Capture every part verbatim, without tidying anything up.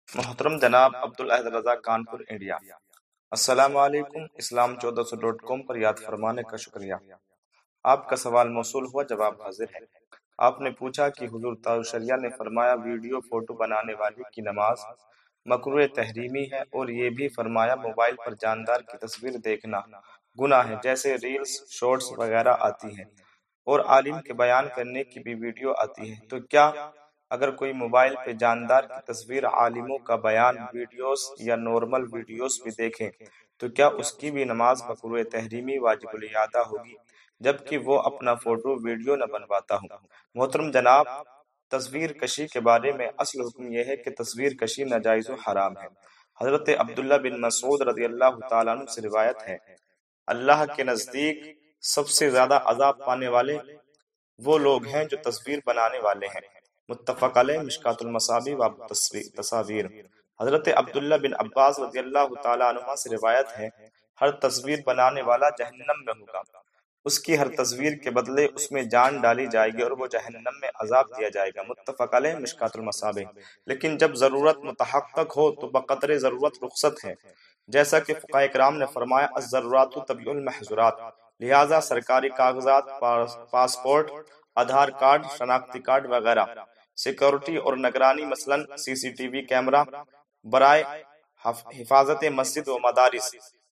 محترم جناب عبدالاحد رضا، کانپور، انڈیا۔ السلام علیکم۔ اسلام چودہ سو ڈاٹ کام پر یاد فرمانے کا شکریہ۔ آپ کا سوال موصول ہوا، جواب حاضر ہے۔ آپ نے پوچھا کہ حضور تاج الشریعہ نے فرمایا ویڈیو فوٹو بنانے والے کی نماز مکروہ تحریمی ہے، اور یہ بھی فرمایا موبائل پر جاندار کی تصویر دیکھنا گناہ ہے، جیسے ریلز، شارٹس وغیرہ آتی ہیں، اور عالم کے بیان کرنے کی بھی ویڈیو آتی ہے۔ تو کیا اگر کوئی موبائل پہ جاندار کی تصویر، عالموں کا بیان، ویڈیوز یا نارمل ویڈیوز بھی دیکھیں تو کیا اس کی بھی نماز مکروہ تحریمی واجب الاعادہ ہوگی، جبکہ وہ اپنا فوٹو ویڈیو نہ بنواتا ہوں؟ محترم جناب، تصویر کشی کے بارے میں اصل حکم یہ ہے کہ تصویر کشی ناجائز و حرام ہے۔ حضرت عبداللہ بن مسعود رضی اللہ تعالیٰ عنہ سے روایت ہے، اللہ کے نزدیک سب سے زیادہ عذاب پانے والے وہ لوگ ہیں جو تصویر بنانے والے ہیں۔ متفق علیہ، مشکاۃ المصابیح باب تصاویر۔ حضرت عبداللہ بن عباس رضی اللہ تعالیٰ عنہ سے روایت ہے، ہر تصویر بنانے والا جہنم میں ہوگا، اس کی ہر تصویر کے بدلے اس میں جان ڈالی جائے گی اور وہ جہنم میں عذاب دیا جائے گا۔ متفق علیہ، مشکاۃ المصابیح۔ لیکن جب ضرورت متحقق ہو تو بقدر ضرورت رخصت ہے، جیسا کہ فقہاء کرام نے فرمایا الضرورات تبیح المحظورات، لہٰذا سرکاری کاغذات، پاسپورٹ، آدھار کارڈ، شناختی کارڈ وغیرہ، سیکورٹی اور نگرانی مثلاً سی سی ٹی وی کیمرہ، برائے حفاظت مسجد و مدارس،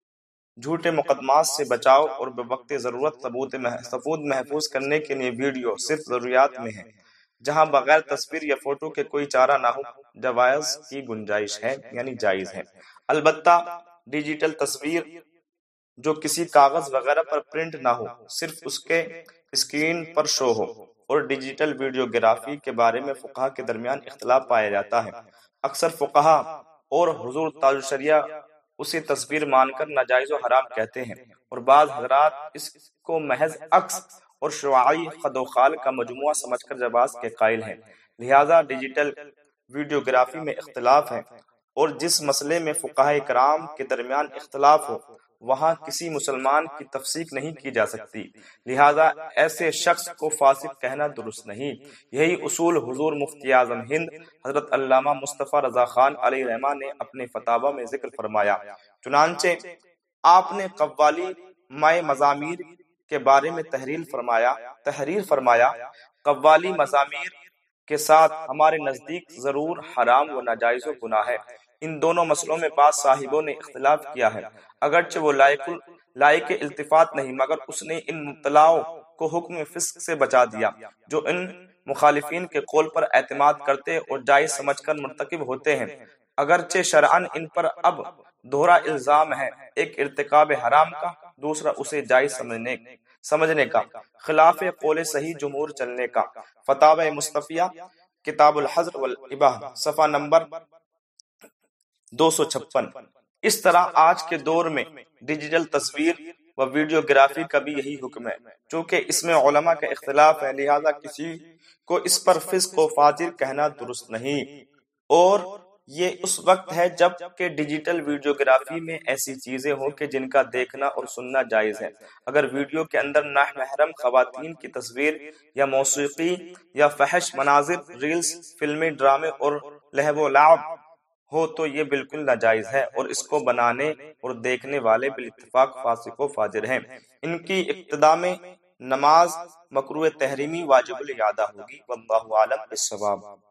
جھوٹے مقدمات سے بچاؤ اور بوقت ضرورت ثبوت محفوظ کرنے کے لیے ویڈیو صرف ضروریات میں ہے، جہاں بغیر تصویر یا فوٹو کے کوئی چارہ نہ ہو، جواز کی گنجائش ہے، یعنی جائز ہے۔ البتہ ڈیجیٹل تصویر جو کسی کاغذ وغیرہ پر پرنٹ نہ ہو، صرف اس کے اسکرین پر شو ہو، اور ڈیجیٹل ویڈیوگرافی کے بارے میں فقہا کے درمیان اختلاف پایا جاتا ہے۔ اکثر فقہا اور حضور تاج الشریعہ اسے تصویر مان کر ناجائز و حرام کہتے ہیں، اور بعض حضرات اس کو محض عکس اور شعاعی خد و خال کا مجموعہ سمجھ کر جواز کے قائل ہیں۔ لہذا ڈیجیٹل ویڈیوگرافی میں اختلاف ہے، اور جس مسئلے میں فقہاء کرام کے درمیان اختلاف ہو وہاں کسی مسلمان کی تفسیق نہیں کی جا سکتی، لہذا ایسے شخص کو فاسق کہنا درست نہیں۔ یہی اصول حضور مفتی اعظم ہند حضرت علامہ مصطفیٰ رضا خان علیہ رحمہ نے اپنے فتاوی میں ذکر فرمایا۔ چنانچہ آپ نے قوالی مائے مزامیر کے بارے میں تحریر فرمایا تحریر فرمایا قوالی مزامیر کے ساتھ ہمارے نزدیک ضرور حرام و ناجائز و گناہ ہے۔ ان دونوں مسئلوں میں بعض صاحبوں نے اختلاف کیا ہے، اگرچہ وہ لائق لائق التفات نہیں، مگر اس نے ان مبتلاؤں کو حکم فسق سے بچا دیا جو ان مخالفین کے قول پر اعتماد کرتے اور جائز سمجھ کر مرتکب ہوتے ہیں، اگرچہ شرعاً ان پر اب دوہرا الزام ہے، ایک ارتکاب حرام کا، دوسرا اسے جائز سمجھنے سمجھنے کا، خلاف قول صحیح جمہور چلنے کا۔ فتاوی مصطفیہ، کتاب الحظر والاباحہ، صفحہ نمبر دو سو چھپن۔ اس طرح آج کے دور میں ڈیجیٹل تصویر و ویڈیوگرافی کا بھی یہی حکم ہے۔ چونکہ اس میں علماء کا اختلاف ہے، لہذا کسی کو اس پر فسق و فاجر کہنا درست نہیں، اور یہ اس وقت ہے جب کہ ڈیجیٹل ویڈیوگرافی میں ایسی چیزیں ہوں کہ جن کا دیکھنا اور سننا جائز ہے۔ اگر ویڈیو کے اندر نامحرم خواتین کی تصویر یا موسیقی یا فحش مناظر، ریلز، فلمیں، ڈرامے اور لہو و لعب ہو تو یہ بالکل ناجائز ہے، اور اس کو بنانے اور دیکھنے والے بالاتفاق فاسق و فاجر ہیں۔ ان کی ابتدا میں نماز مکروہ تحریمی واجب الاعادہ ہوگی۔ واللہ اعلم بالصواب۔